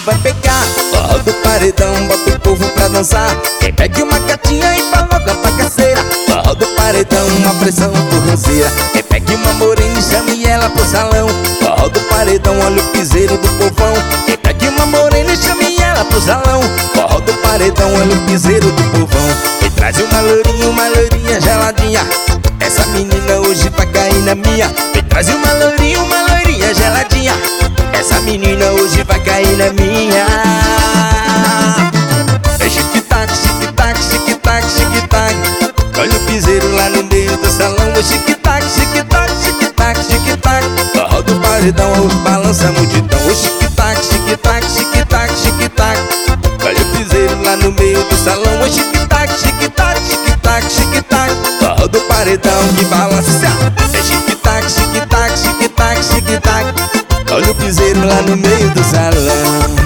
vai pegar. Forró do paredão, bota o povo pra dançar. Quem pegue uma gatinha e vai logo a bagaceira. Forró do paredão, uma pressão forrozeira. Quem pegue uma morena e chame ela pro salão. Forró do paredão, olha o piseiro do povão. Quem pegue uma morena e chame ela pro salão. Forró do paredão, olha o piseiro do povão. E traz uma lourinha geladinha. Essa menina hoje vai cair na minha. Me traz uma lourinha geladinha. Essa menina hoje vai cair na minha. É chique-tac, chique-tac, chique-tac, chique-tac. Olha o piseiro lá no meio do salão. É chique-tac, chique-tac, chique-tac, chique-tac. Forró do paredão, balança a multidão. É chique-tac, chique-tac, chique-tac, chique-tac. Olha o piseiro lá no meio do salão. É chique-tac, chique-tac, chique-tac, chique-tac. Forró do paredão que balança. É chique-tac, chique-tac, chique-tac, chique-tac. Olha o piseiro lá no meio do salão.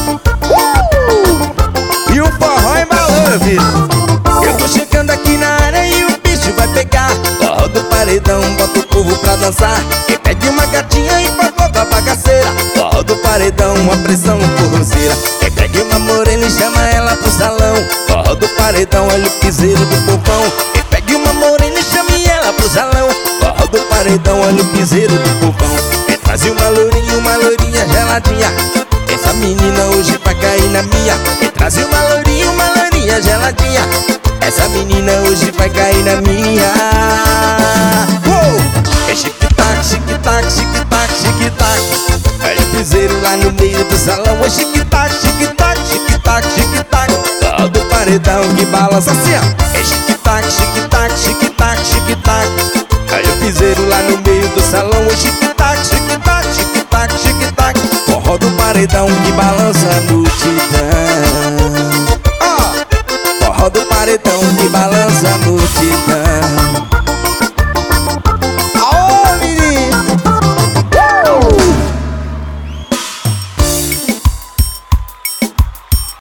E o forró embalou, filho. Eu tô chegando aqui na área e o bicho vai pegar. Forró do paredão, bota o povo pra dançar. Quem pede uma gatinha e faz logo a bagaceira. Forró do paredão, uma pressão forrozeira. Quem pede uma morena e chama ela pro salão. Forró do paredão, olha o piseiro do povão. Quem pede uma morena e chame ela pro salão. Forró do paredão, olha o piseiro do povão. Quem traz uma lourinha geladinha. Essa menina hoje vai cair na minha. Quem traz uma lourinha geladinha. Essa menina hoje vai cair na minha. É chique-tac, chique-tac, chique-tac, chique-tac. Olha o piseiro lá no meio do salão. É chique-tac, chique-tac, chique-tac, chique-tac. Forró do paredão que balança assim, ó. É chique-tac, chique-tac, chique-tac, chique-tac. Olha o piseiro lá no meio do salão. É chique-tac, chique-tac, chique-tac, chique-tac. Forró do paredão que balança a multidão. Forró do paredão que balança a multidão.